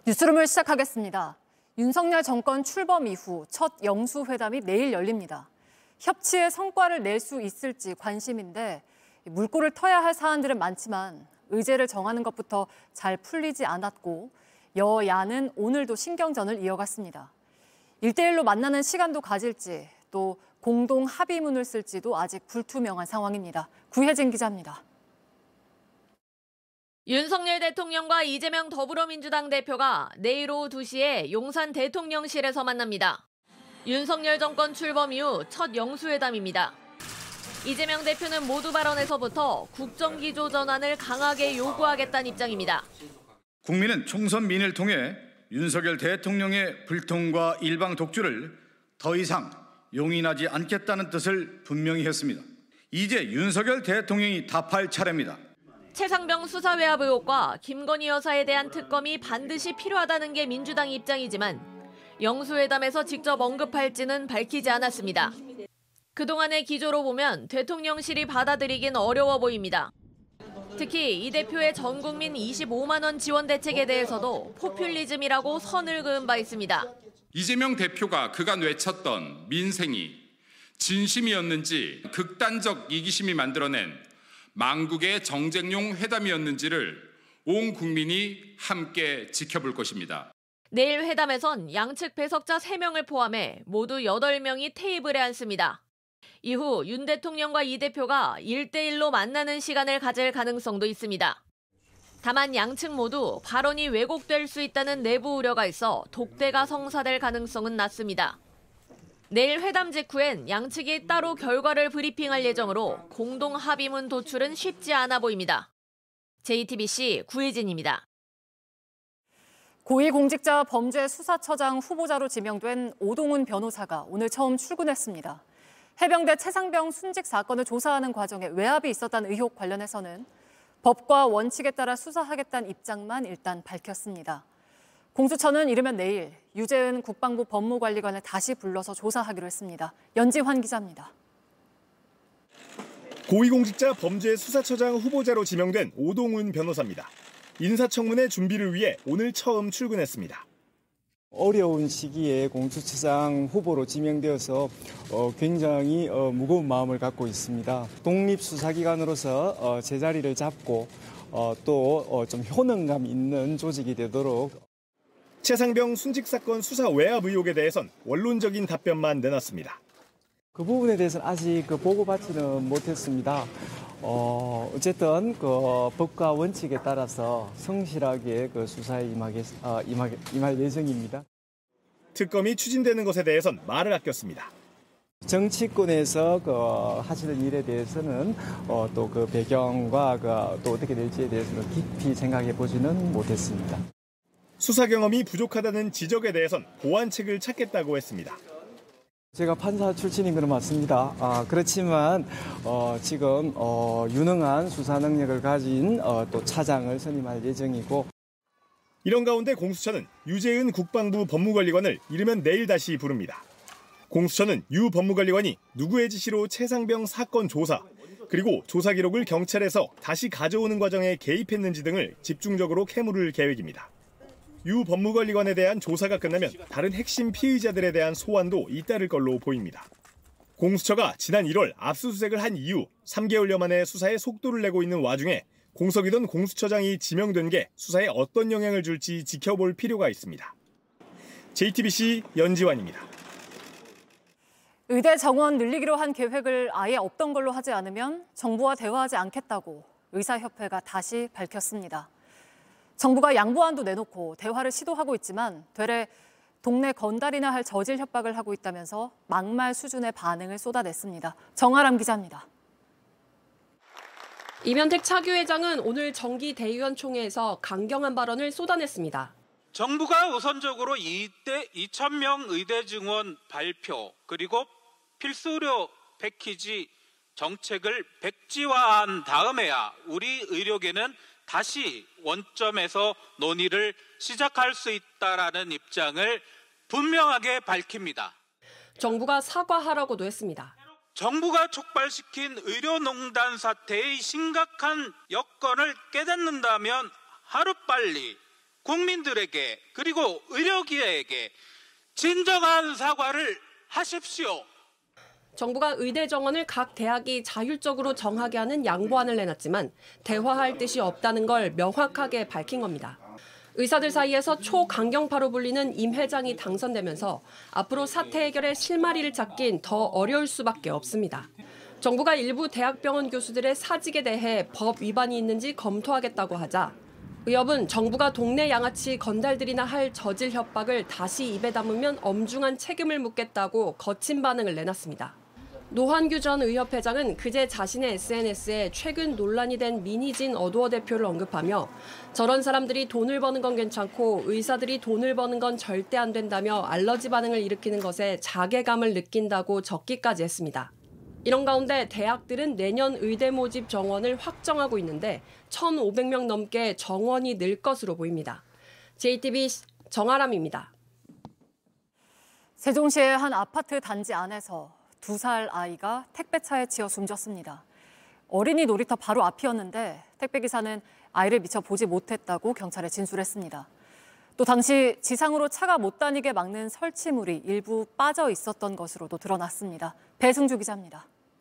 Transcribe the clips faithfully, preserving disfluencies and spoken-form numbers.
뉴스룸을 시작하겠습니다. 윤석열 정권 출범 이후 첫 영수회담이 내일 열립니다. 협치의 성과를 낼 수 있을지 관심인데 물꼬를 터야 할 사안들은 많지만 의제를 정하는 것부터 잘 풀리지 않았고 여야는 오늘도 신경전을 이어갔습니다. 일대일로 만나는 시간도 가질지 또 공동 합의문을 쓸지도 아직 불투명한 상황입니다. 구혜진 기자입니다. 윤석열 대통령과 이재명 더불어민주당 대표가 내일 오후 두 시에 용산 대통령실에서 만납니다. 윤석열 정권 출범 이후 첫 영수회담입니다. 이재명 대표는 모두 발언에서부터 국정기조 전환을 강하게 요구하겠다는 입장입니다. 국민은 총선 민의를 통해 윤석열 대통령의 불통과 일방 독주를 더 이상 용인하지 않겠다는 뜻을 분명히 했습니다. 이제 윤석열 대통령이 답할 차례입니다. 최상병 수사외압 의혹과 김건희 여사에 대한 특검이 반드시 필요하다는 게 민주당 입장이지만 영수회담에서 직접 언급할지는 밝히지 않았습니다. 그동안의 기조로 보면 대통령실이 받아들이긴 어려워 보입니다. 특히 이 대표의 전 국민 이십오만 원 지원 대책에 대해서도 포퓰리즘이라고 선을 그은 바 있습니다. 이재명 대표가 그간 외쳤던 민생이 진심이었는지 극단적 이기심이 만들어낸 망국의 정쟁용 회담이었는지를 온 국민이 함께 지켜볼 것입니다. 내일 회담에선 양측 배석자 세 명을 포함해 모두 여덟 명이 테이블에 앉습니다. 이후 윤 대통령과 이 대표가 일대일로 만나는 시간을 가질 가능성도 있습니다. 다만 양측 모두 발언이 왜곡될 수 있다는 내부 우려가 있어 독대가 성사될 가능성은 낮습니다. 내일 회담 직후엔 양측이 따로 결과를 브리핑할 예정으로 공동 합의문 도출은 쉽지 않아 보입니다. 제이티비씨 구혜진입니다. 고위공직자 범죄수사처장 후보자로 지명된 오동훈 변호사가 오늘 처음 출근했습니다. 해병대 최상병 순직 사건을 조사하는 과정에 외압이 있었다는 의혹 관련해서는 법과 원칙에 따라 수사하겠다는 입장만 일단 밝혔습니다. 공수처는 이르면 내일 유재은 국방부 법무관리관을 다시 불러서 조사하기로 했습니다. 연지환 기자입니다. 고위공직자 범죄수사처장 후보자로 지명된 오동훈 변호사입니다. 인사청문회 준비를 위해 오늘 처음 출근했습니다. 어려운 시기에 공수처장 후보로 지명되어서 어, 굉장히 어, 무거운 마음을 갖고 있습니다. 독립수사기관으로서 어, 제자리를 잡고 어, 또 좀 어, 효능감 있는 조직이 되도록. 최상병 순직 사건 수사 외압 의혹에 대해선 원론적인 답변만 내놨습니다. 그 부분에 대해서는 아직 그 보고받지는 못했습니다. 어, 어쨌든 그 법과 원칙에 따라서 성실하게 그 수사에 임하게, 어, 임하게, 임할 예정입니다. 특검이 추진되는 것에 대해선 말을 아꼈습니다. 정치권에서 그 하시는 일에 대해서는 어, 또 그 배경과 그 또 어떻게 될지에 대해서는 깊이 생각해 보지는 못했습니다. 수사 경험이 부족하다는 지적에 대해선 보완책을 찾겠다고 했습니다. 제가 판사 출신인 건 맞습니다. 아, 그렇지만 어, 지금 어, 유능한 수사 능력을 가진 어, 또 차장을 선임할 예정이고. 이런 가운데 공수처는 유재은 국방부 법무관리관을 이르면 내일 다시 부릅니다. 공수처는 유 법무관리관이 누구의 지시로 최상병 사건 조사 그리고 조사 기록을 경찰에서 다시 가져오는 과정에 개입했는지 등을 집중적으로 캐물을 계획입니다. 유 법무관리관에 대한 조사가 끝나면 다른 핵심 피의자들에 대한 소환도 잇따를 걸로 보입니다. 공수처가 지난 일월 압수수색을 한 이후 삼 개월여 만에 수사에 속도를 내고 있는 와중에 공석이던 공수처장이 지명된 게 수사에 어떤 영향을 줄지 지켜볼 필요가 있습니다. 제이티비씨 연지환입니다. 의대 정원 늘리기로 한 계획을 아예 없던 걸로 하지 않으면 정부와 대화하지 않겠다고 의사협회가 다시 밝혔습니다. 정부가 양보안도 내놓고 대화를 시도하고 있지만 되레 동네 건달이나 할 저질 협박을 하고 있다면서 막말 수준의 반응을 쏟아냈습니다. 정아람 기자입니다. 이면택 차규회장은 오늘 정기 대의원 총회에서 강경한 발언을 쏟아냈습니다. 정부가 우선적으로 이대 이천 명 의대 증원 발표 그리고 필수의료 패키지 정책을 백지화한 다음에야 우리 의료계는 다시 원점에서 논의를 시작할 수 있다라는 입장을 분명하게 밝힙니다. 정부가 사과하라고도 했습니다. 정부가 촉발시킨 의료농단 사태의 심각한 여건을 깨닫는다면 하루빨리 국민들에게 그리고 의료계에게 진정한 사과를 하십시오. 정부가 의대 정원을 각 대학이 자율적으로 정하게 하는 양보안을 내놨지만 대화할 뜻이 없다는 걸 명확하게 밝힌 겁니다. 의사들 사이에서 초강경파로 불리는 임 회장이 당선되면서 앞으로 사태 해결의 실마리를 찾긴 더 어려울 수밖에 없습니다. 정부가 일부 대학병원 교수들의 사직에 대해 법 위반이 있는지 검토하겠다고 하자 의협은 정부가 동네 양아치 건달들이나 할 저질 협박을 다시 입에 담으면 엄중한 책임을 묻겠다고 거친 반응을 내놨습니다. 노환규 전 의협 회장은 그제 자신의 에스엔에스에 최근 논란이 된 민희진 어도어 대표를 언급하며 저런 사람들이 돈을 버는 건 괜찮고 의사들이 돈을 버는 건 절대 안 된다며 알러지 반응을 일으키는 것에 자괴감을 느낀다고 적기까지 했습니다. 이런 가운데 대학들은 내년 의대 모집 정원을 확정하고 있는데 천오백 명 넘게 정원이 늘 것으로 보입니다. 제이티비 정아람입니다. 세종시의 한 아파트 단지 안에서 두 살 아이가 택배차에 치여 숨졌습니다. 어린이 놀이터 바로 앞이었는데 택배기사는 아이를 미처 보지 못했다고 경찰에 진술했습니다. 또 당시 지상으로 차가 못 다니게 막는 설치물이 일부 빠져 있었던 것으로도 드러났습니다. 배승주 기자입니다.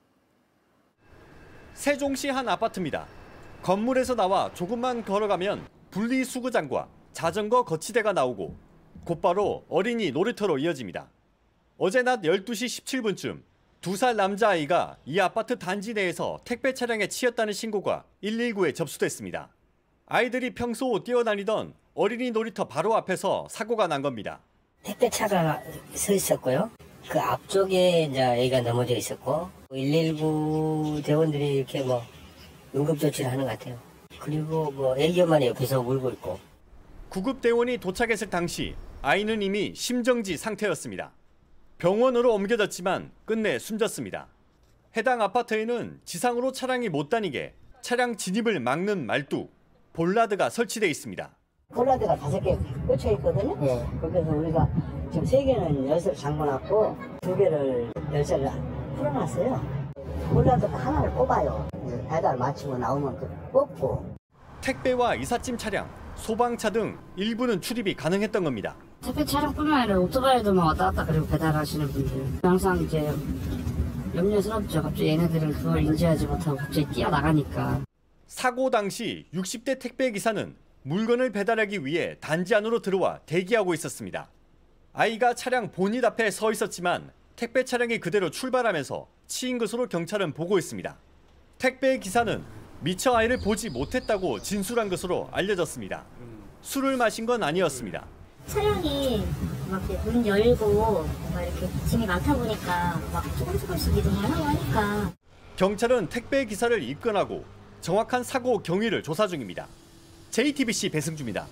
세종시 한 아파트입니다. 건물에서 나와 조금만 걸어가면 분리수거장과 자전거 거치대가 나오고 곧바로 어린이 놀이터로 이어집니다. 어제 낮 열두 시 십칠 분쯤 두 살 남자아이가 이 아파트 단지 내에서 택배 차량에 치였다는 신고가 일일구에 접수됐습니다. 아이들이 평소 뛰어다니던 어린이 놀이터 바로 앞에서 사고가 난 겁니다. 택배차가 서 있었고요. 그 앞쪽에 이제 애가 넘어져 있었고 일일구 대원들이 이렇게 뭐 응급조치를 하는 것 같아요. 그리고 뭐 애기 엄마는 옆에서 울고 있고. 구급대원이 도착했을 당시 아이는 이미 심정지 상태였습니다. 병원으로 옮겨졌지만 끝내 숨졌습니다. 해당 아파트에는 지상으로 차량이 못 다니게 차량 진입을 막는 말뚝, 볼라드가 설치돼 있습니다. 볼라드가 다섯 개 꽂혀 있거든요. 네. 그래서 우리가 지금 세 개는 열쇠를 잠궈놨고 두 개를 열쇠를 풀어놨어요. 볼라드 하나를 뽑아요. 배달 마치고 나오면 그 뽑고. 택배와 이삿짐 차량, 소방차 등 일부는 출입이 가능했던 겁니다. 택배 차량뿐만 아니라 오토바이도 막 왔다 갔다 그리고 배달하시는 분들 항상 이제 염려스럽죠. 갑자기 얘네들은 그걸 인지하지 못하고 갑자기 뛰어나가니까. 사고 당시 육십 대 택배 기사는 물건을 배달하기 위해 단지 안으로 들어와 대기하고 있었습니다. 아이가 차량 본닛 앞에 서 있었지만 택배 차량이 그대로 출발하면서 치인 것으로 경찰은 보고 있습니다. 택배 기사는 미처 아이를 보지 못했다고 진술한 것으로 알려졌습니다. 술을 마신 건 아니었습니다. 차량이 막 문 열고 막 이렇게 짐이 많다 보니까 막 조금 조금씩 이동을 하고 하니까. 경찰은 택배 기사를 입건하고 정확한 사고 경위를 조사 중입니다. 제이티비씨 배승주입니다.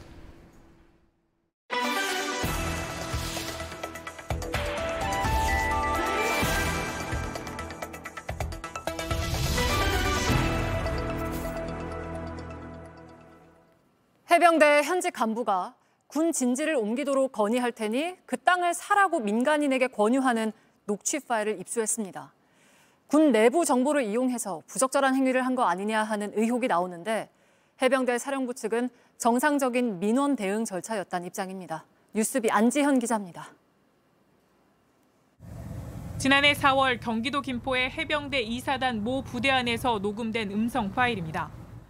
해병대 현직 간부가 군 진지를 옮기도록 건의할 테니 그 땅을 사라고 민간인에게 권유하는 녹취 파일을 입수했습니다. 군 내부 정보를 이용해서 부적절한 행위를 한 거 아니냐 하는 의혹이 나오는데 해병대 사령부 측은 정상적인 민원 대응 절차였다는 입장입니다. 뉴스비 안지현 기자입니다. 지난해 사월 경기도 김포의 해병대 이 사단 모 부대 안에서 녹음된 음성 파일입니다.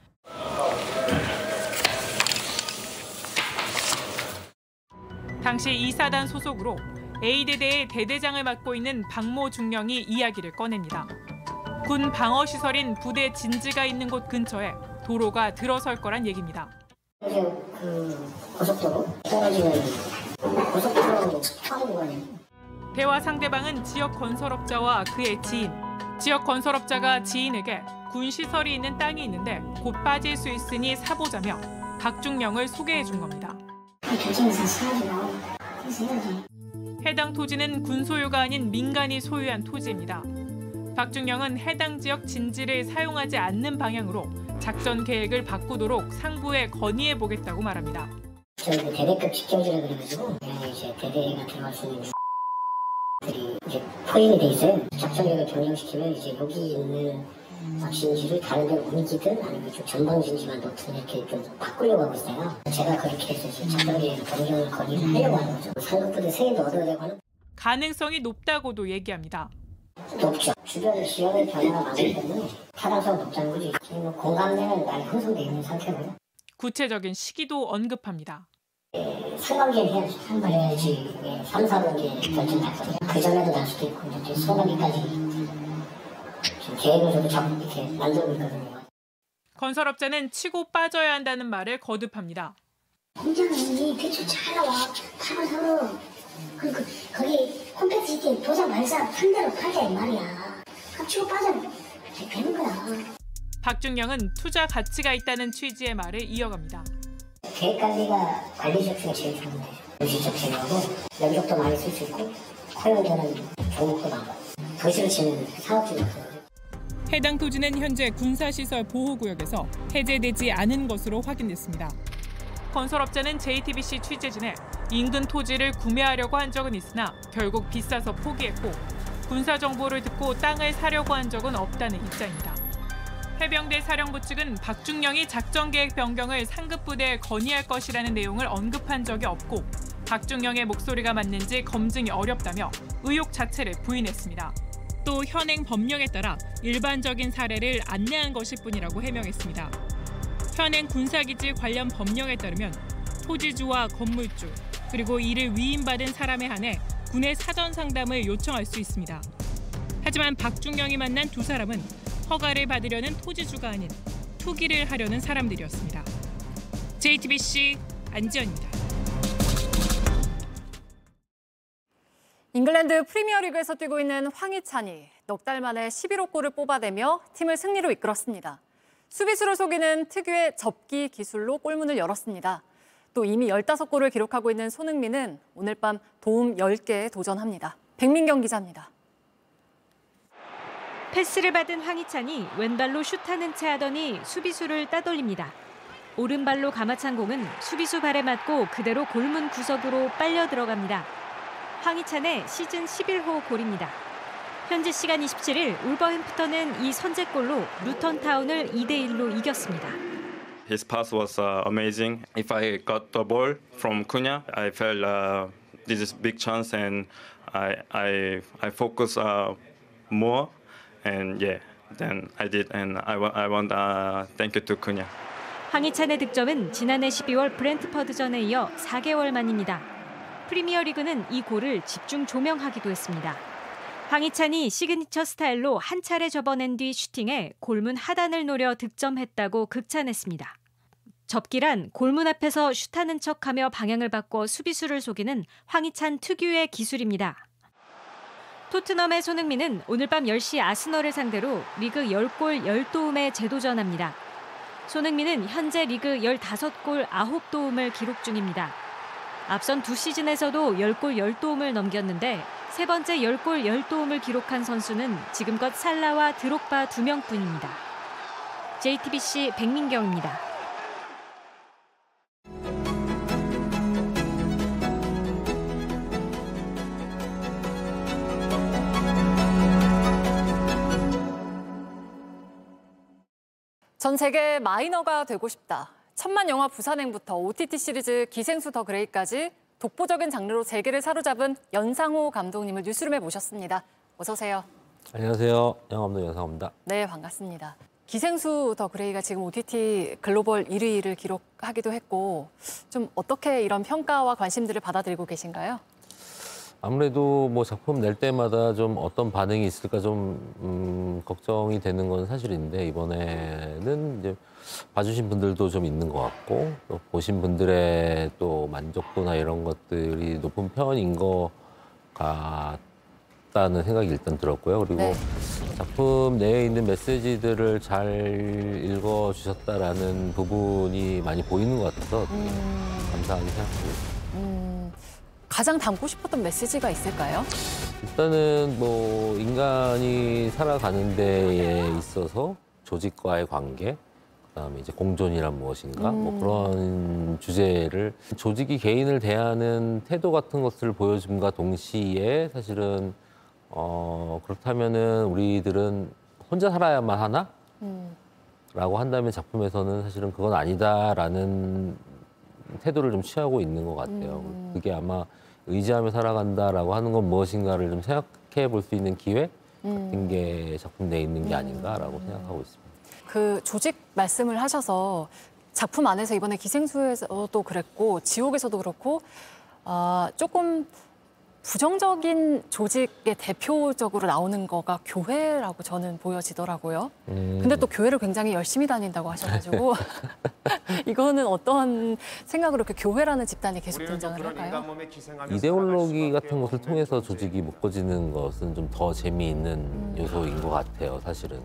당시 이 사단 소속으로 A대대의 대대장을 맡고 있는 박모 중령이 이야기를 꺼냅니다. 군 방어시설인 부대 진지가 있는 곳 근처에 도로가 들어설 거란 얘기입니다. 그 고속도로 떨어지는 고속도로 타고 구간이에요. 대화 상대방은 지역 건설업자와 그의 지인. 지역 건설업자가 지인에게 군 시설이 있는 땅이 있는데 곧 빠질 수 있으니 사보자며 박중령을 소개해 준 겁니다. 교정에서 사라지고 그래서 해야죠. 해당 토지는 군 소유가 아닌 민간이 소유한 토지입니다. 박중령은 해당 지역 진지를 사용하지 않는 방향으로 작전 계획을 바꾸도록 상부에 건의해 보겠다고 말합니다. 저희 대대급 직경지라 그래가지고 이제 대대가 들어갈 수 있는 들이 이제 포획이 돼 있어요. 작전 계획을 변경시키면 이제 여기 있는 진지를 다른 데 옮기든 아니면 좀 전방 진지만 놓든 이렇게 좀 바꾸려고 하고 있어요. 제가 그렇게 해서 작전계획 변경을 건의를 하려고 하는 거죠. 상급부대 승인도 얻어야 되고 하는. 가능성이 높다고도 얘기합니다. 높죠. 주변 지역의 변화가 많기 때문에 타당성은 높다는 거지. 지금 공감대는 많이 형성되어 있는 상태고요. 구체적인 시기도 언급합니다. 예, 상반기에 해야죠. 상반기에 예, 삼, 사분기에 결정 났거든요. 그 전에도 날 수도 있고 이제 상반기까지 지금 계획을 좀 잡고 이렇게 만들고 있거든요. 건설업자는 치고 빠져야 한다는 말을 거듭합니다. 공장이 대출 잘 나와. 팔아서 그, 그, 거기 홈페이지 도장 발사 판대로 팔자 이 말이야. 치고 빠져면 되는 거야. 박준영은 투자 가치가 있다는 취지의 말을 이어갑니다. 계획 관리가 관리적 중에 제일 좋은 거죠. 도시적 재료하고 면적도 많이 쓸 수 있고 허용되는 종목도 많고 도시를 치는 사업주거든요. 해당 토지는 현재 군사시설 보호구역에서 해제되지 않은 것으로 확인됐습니다. 건설업자는 제이티비씨 취재진에 인근 토지를 구매하려고 한 적은 있으나 결국 비싸서 포기했고 군사 정보를 듣고 땅을 사려고 한 적은 없다는 입장입니다. 해병대 사령부 측은 박준영이 작전계획 변경을 상급부대에 건의할 것이라는 내용을 언급한 적이 없고 박준영의 목소리가 맞는지 검증이 어렵다며 의혹 자체를 부인했습니다. 또 현행 법령에 따라 일반적인 사례를 안내한 것일 뿐이라고 해명했습니다. 현행 군사기지 관련 법령에 따르면 토지주와 건물주 그리고 이를 위임받은 사람에 한해 군의 사전 상담을 요청할 수 있습니다. 하지만 박준영이 만난 두 사람은 허가를 받으려는 토지주가 아닌 투기를 하려는 사람들이었습니다. 제이티비씨 안지연입니다. 잉글랜드 프리미어리그에서 뛰고 있는 황희찬이 넉 달 만에 십일 호 골을 뽑아내며 팀을 승리로 이끌었습니다. 수비수를 속이는 특유의 접기 기술로 골문을 열었습니다. 또 이미 열다섯 골을 기록하고 있는 손흥민은 오늘 밤 도움 열 개에 도전합니다. 백민경 기자입니다. 패스를 받은 황희찬이 왼발로 슛하는 채 하더니 수비수를 따돌립니다. 오른발로 감아찬 공은 수비수 발에 맞고 그대로 골문 구석으로 빨려 들어갑니다. 황희찬의 시즌 십일 호 골입니다. 현지 시간 이십칠 일 울버햄프턴은 이 선제골로 루턴타운을 이 대 일로 이겼습니다. His pass was uh, amazing. If I got the ball from Cunha, I felt uh, this is big chance and I I I focus uh, more. And yeah, then I did, and I want I want uh, thank you to Cunha. 황희찬의 득점은 지난해 십이월 브렌트퍼드전에 이어 사 개월 만입니다. 프리미어리그는 이 골을 집중 조명하기도 했습니다. 황희찬이 시그니처 스타일로 한 차례 접어낸 뒤 슈팅에 골문 하단을 노려 득점했다고 극찬했습니다. 접기란 골문 앞에서 슛하는 척하며 방향을 바꿔 수비수를 속이는 황희찬 특유의 기술입니다. 토트넘의 손흥민은 오늘 밤 열 시 아스널을 상대로 리그 십 골 십 도움에 재도전합니다. 손흥민은 현재 리그 십오 골 구 도움을 기록 중입니다. 앞선 두 시즌에서도 십 골 십 도움을 넘겼는데 세 번째 십 골 십 도움을 기록한 선수는 지금껏 살라와 드록바 두 명뿐입니다. 제이티비씨 백민경입니다. 전 세계 마이너가 되고 싶다. 천만 영화 부산행부터 오티티 시리즈 기생수 더 그레이까지 독보적인 장르로 세계를 사로잡은 연상호 감독님을 뉴스룸에 모셨습니다. 어서 오세요. 안녕하세요. 영화감독 연상호입니다. 네, 반갑습니다. 기생수 더 그레이가 지금 오티티 글로벌 일 위를 기록하기도 했고 좀 어떻게 이런 평가와 관심들을 받아들이고 계신가요? 아무래도 뭐 작품 낼 때마다 좀 어떤 반응이 있을까 좀 음, 걱정이 되는 건 사실인데 이번에는 이제 봐주신 분들도 좀 있는 것 같고 또 보신 분들의 또 만족도나 이런 것들이 높은 편인 것 같다는 생각이 일단 들었고요. 그리고 네. 작품 내에 있는 메시지들을 잘 읽어주셨다라는 부분이 많이 보이는 것 같아서 음... 감사하게 생각합니다. 음... 가장 담고 싶었던 메시지가 있을까요? 일단은 뭐 인간이 살아가는 데에 있어서 조직과의 관계, 그다음에 이제 공존이란 무엇인가, 음. 뭐 그런 주제를 조직이 개인을 대하는 태도 같은 것을 보여줌과 동시에 사실은 어 그렇다면은 우리들은 혼자 살아야만 하나? 음. 라고 한다면 작품에서는 사실은 그건 아니다라는 태도를 좀 취하고 있는 것 같아요. 음. 그게 아마 의지하며 살아간다라고 하는 건 무엇인가를 좀 생각해 볼 수 있는 기회 같은 음. 게 작품 내에 있는 게 아닌가라고 생각하고 있습니다. 그 조직 말씀을 하셔서 작품 안에서 이번에 기생수에서도 그랬고 지옥에서도 그렇고 어, 조금 부정적인 조직의 대표적으로 나오는 거가 교회라고 저는 보여지더라고요. 음. 근데 또 교회를 굉장히 열심히 다닌다고 하셔가지고 이거는 어떤 생각으로 이렇게 교회라는 집단이 계속 등장을 할까요? 이데올로기 같은 것을 통해서 조직이 묶어지는 것은 좀 더 재미있는 음. 요소인 것 같아요, 사실은.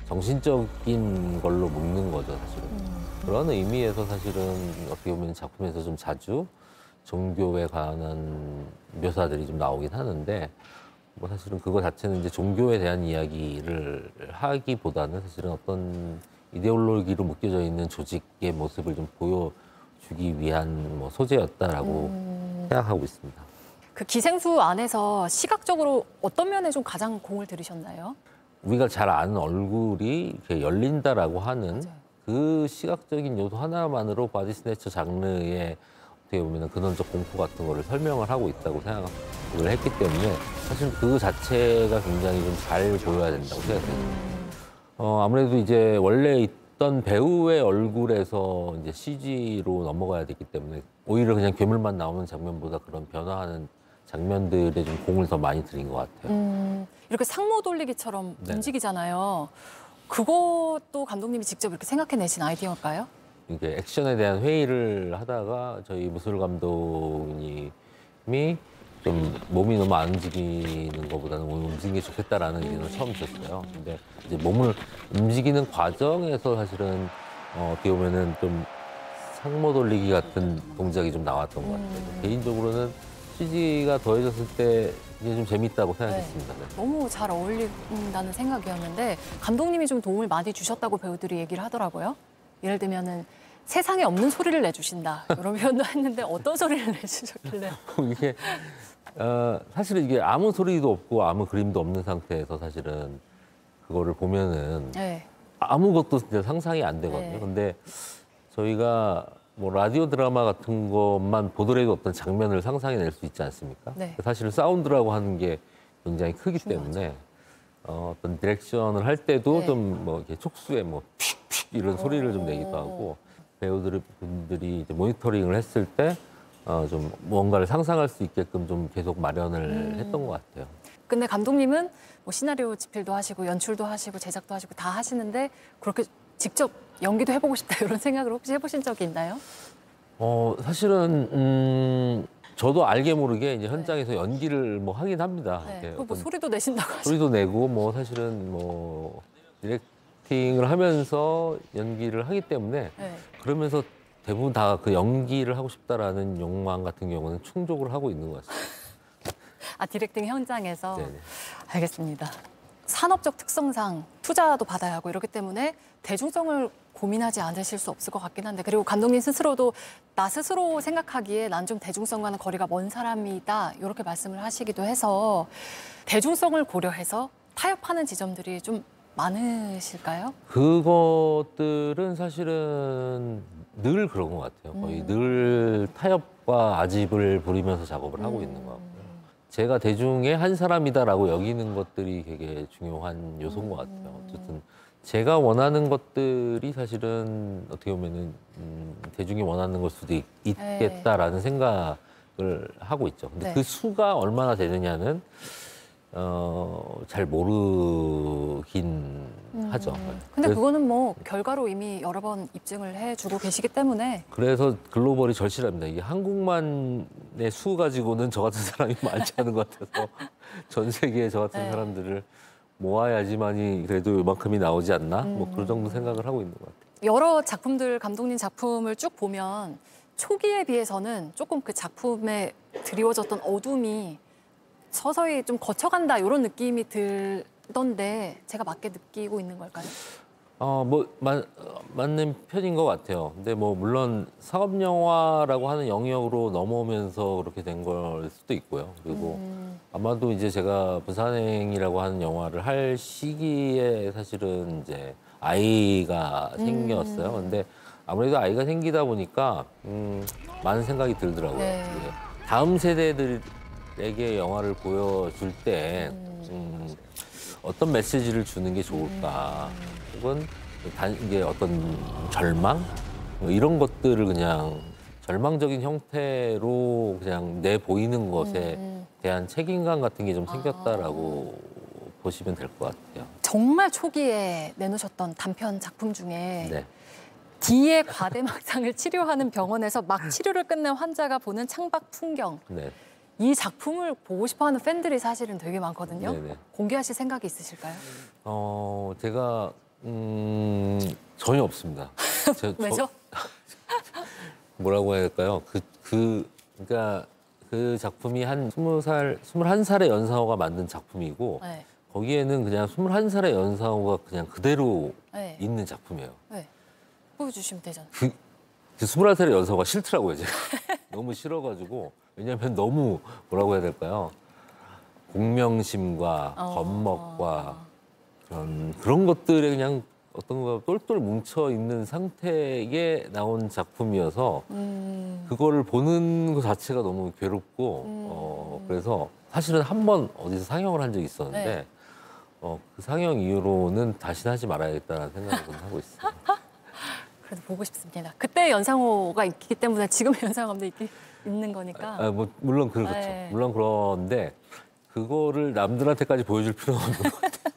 정신적인 걸로 묶는 거죠, 사실은. 음. 그런 의미에서 사실은 어떻게 보면 작품에서 좀 자주 종교에 관한 묘사들이 좀 나오긴 하는데, 뭐 사실은 그거 자체는 이제 종교에 대한 이야기를 하기보다는 사실은 어떤 이데올로기로 묶여져 있는 조직의 모습을 좀 보여주기 위한 뭐 소재였다라고 음. 생각하고 있습니다. 그 기생수 안에서 시각적으로 어떤 면에 좀 가장 공을 들이셨나요? 우리가 잘 아는 얼굴이 이렇게 열린다라고 하는 그 시각적인 요소 하나만으로 바디 스네처 장르의 어떻게 보면 근원적 공포 같은 거를 설명을 하고 있다고 생각을 했기 때문에 사실 그 자체가 굉장히 좀 잘 보여야 된다고 생각해요. 어, 아무래도 이제 원래 있던 배우의 얼굴에서 이제 씨지로 넘어가야 되기 때문에 오히려 그냥 괴물만 나오는 장면보다 그런 변화하는 장면들에 좀 공을 더 많이 들인 것 같아요. 음, 이렇게 상모 돌리기처럼 네. 움직이잖아요. 그것도 감독님이 직접 이렇게 생각해내신 아이디어일까요? 이게 액션에 대한 회의를 하다가 저희 무술 감독님이 좀 몸이 너무 안 움직이는 것보다는 몸이 움직이는 게 좋겠다라는 의견을 처음 주셨어요. 근데 이제 몸을 움직이는 과정에서 사실은 어, 어떻게 보면은 좀 상모 돌리기 같은 동작이 좀 나왔던 것 같아요. 개인적으로는 씨지가 더해졌을 때 이게 좀 재밌다고 생각했습니다. 네. 너무 잘 어울린다는 생각이었는데 감독님이 좀 도움을 많이 주셨다고 배우들이 얘기를 하더라고요. 예를 들면은 세상에 없는 소리를 내주신다 이런 표현도 했는데 어떤 소리를 내주셨길래? 이게 어, 사실은 이게 아무 소리도 없고 아무 그림도 없는 상태에서 사실은 그거를 보면은 네. 아무것도 진짜 상상이 안 되거든요. 네. 근데 저희가 뭐 라디오 드라마 같은 것만 보더라도 어떤 장면을 상상해낼 수 있지 않습니까? 네. 사실 사운드라고 하는 게 굉장히 크기 때문에 어, 어떤 디렉션을 할 때도 네. 좀 뭐 이렇게 촉수에 뭐 픽픽 이런 소리를 좀 내기도 하고 배우들 분들이 이제 모니터링을 했을 때 어, 좀 뭔가를 상상할 수 있게끔 좀 계속 마련을 음. 했던 것 같아요. 근데 감독님은 뭐 시나리오 집필도 하시고 연출도 하시고 제작도 하시고 다 하시는데 그렇게 직접 연기도 해보고 싶다 이런 생각을 혹시 해보신 적이 있나요? 어, 사실은 음, 저도 알게 모르게 이제 현장에서 연기를 뭐 하긴 합니다. 네. 이렇게 그리고 뭐 어떤 소리도 내신다고 하시고. 소리도 내고 뭐 사실은 뭐 디렉팅을 하면서 연기를 하기 때문에 네. 그러면서 대부분 다 그 연기를 하고 싶다라는 욕망 같은 경우는 충족을 하고 있는 것 같습니다. 아 디렉팅 현장에서. 네네. 알겠습니다. 산업적 특성상 투자도 받아야 하고 이렇기 때문에 대중성을 고민하지 않으실 수 없을 것 같긴 한데 그리고 감독님 스스로도 나 스스로 생각하기에 난 좀 대중성과는 거리가 먼 사람이다 이렇게 말씀을 하시기도 해서 대중성을 고려해서 타협하는 지점들이 좀 많으실까요? 그것들은 사실은 늘 그런 것 같아요. 거의 음. 늘 타협과 아집을 부리면서 작업을 하고 음. 있는 것 같고요. 제가 대중의 한 사람이다라고 여기는 것들이 되게 중요한 요소인 것 같아요. 어쨌든 제가 원하는 것들이 사실은 어떻게 보면은 음, 대중이 원하는 걸 수도 있, 있겠다라는 생각을 하고 있죠. 근데 네. 그 수가 얼마나 되느냐는 어, 잘 모르긴 하죠. 근데 그래서- 그거는 뭐 결과로 이미 여러 번 입증을 해주고 계시기 때문에 그래서 글로벌이 절실합니다. 이게 한국만의 수 가지고는 저 같은 사람이 많지 않은 것 같아서 전 세계에 저 같은 네. 사람들을 모아야지만이 그래도 이만큼이 나오지 않나? 뭐 음. 그 정도 생각을 하고 있는 것 같아요. 여러 작품들 감독님 작품을 쭉 보면 초기에 비해서는 조금 그 작품에 드리워졌던 어둠이 서서히 좀 거쳐간다 이런 느낌이 들던데 제가 맞게 느끼고 있는 걸까요? 어, 뭐, 마, 맞는 편인 것 같아요. 근데 뭐, 물론 상업 영화라고 하는 영역으로 넘어오면서 그렇게 된 걸 수도 있고요. 그리고 음. 아마도 이제 제가 부산행이라고 하는 영화를 할 시기에 사실은 이제 아이가 생겼어요. 음. 근데 아무래도 아이가 생기다 보니까, 음, 많은 생각이 들더라고요. 네. 다음 세대들에게 영화를 보여줄 때, 음, 음, 어떤 메시지를 주는 게 좋을까. 혹은 단, 이게 어떤 절망? 뭐 이런 것들을 그냥 절망적인 형태로 그냥 내보이는 것에 음. 대한 책임감 같은 게 좀 생겼다라고 아. 보시면 될 것 같아요. 정말 초기에 내놓으셨던 단편 작품 중에 네. D의 과대막상을 치료하는 병원에서 막 치료를 끝낸 환자가 보는 창밖 풍경. 네. 이 작품을 보고 싶어하는 팬들이 사실은 되게 많거든요. 네네. 공개하실 생각이 있으실까요? 어, 제가 음, 전혀 없습니다. 저, 왜죠? 저, 뭐라고 해야 할까요? 그, 그, 그러니까 그 작품이 한 스무 살, 스물한 살의 연상호가 만든 작품이고 네. 거기에는 그냥 스물한 살의 연상호가 그냥 그대로 네. 있는 작품이에요. 네. 보여주시면 되잖아요. 그, 그 스물한 살의 연상호가 싫더라고요, 제가. 너무 싫어가지고. 왜냐하면 너무 뭐라고 해야 될까요? 공명심과 어. 겉멋과 그런, 그런 것들에 그냥 어떤 거 똘똘 뭉쳐 있는 상태에 나온 작품이어서 음. 그거를 보는 것 자체가 너무 괴롭고 음. 어, 그래서 사실은 한 번 어디서 상영을 한 적이 있었는데 네. 어, 그 상영 이후로는 다시는 하지 말아야겠다는 생각을 하고 있어요. 그래도 보고 싶습니다. 그때 연상호가 있기 때문에 지금 연상호도 있기, 있는 거니까. 아, 뭐 물론 그렇죠. 네. 물론 그런데 그거를 남들한테까지 보여줄 필요는 없는 것 같아요.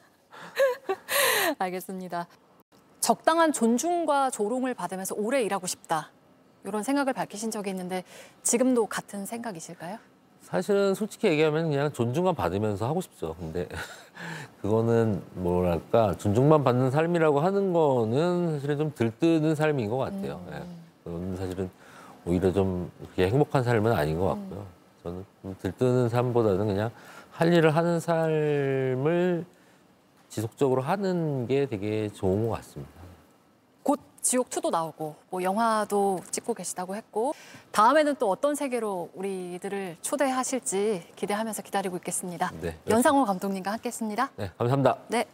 알겠습니다. 적당한 존중과 조롱을 받으면서 오래 일하고 싶다. 이런 생각을 밝히신 적이 있는데 지금도 같은 생각이실까요? 사실은 솔직히 얘기하면 그냥 존중만 받으면서 하고 싶죠. 근데 그거는 뭐랄까 존중만 받는 삶이라고 하는 거는 사실은 좀 들뜨는 삶인 것 같아요. 음. 예. 그건 사실은 오히려 좀 그렇게 행복한 삶은 아닌 것 같고요. 음. 저는 좀 들뜨는 삶보다는 그냥 할 일을 하는 삶을 지속적으로 하는 게 되게 좋은 것 같습니다. 곧 지옥투도 나오고 뭐 영화도 찍고 계시다고 했고 다음에는 또 어떤 세계로 우리들을 초대하실지 기대하면서 기다리고 있겠습니다. 네, 연상호 감독님과 함께했습니다. 네, 감사합니다. 네.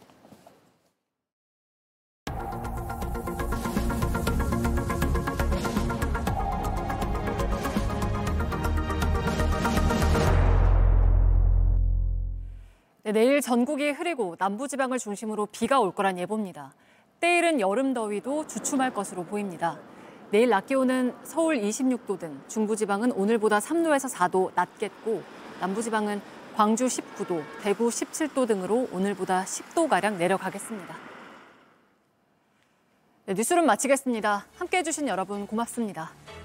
네, 내일 전국이 흐리고 남부지방을 중심으로 비가 올 거란 예보입니다. 때이른 여름 더위도 주춤할 것으로 보입니다. 내일 낮 기온은 서울 이십육 도 등 중부지방은 오늘보다 삼 도에서 사 도 낮겠고 남부지방은 광주 십구 도, 대구 십칠 도 등으로 오늘보다 십 도가량 내려가겠습니다. 네, 뉴스룸 마치겠습니다. 함께해 주신 여러분 고맙습니다.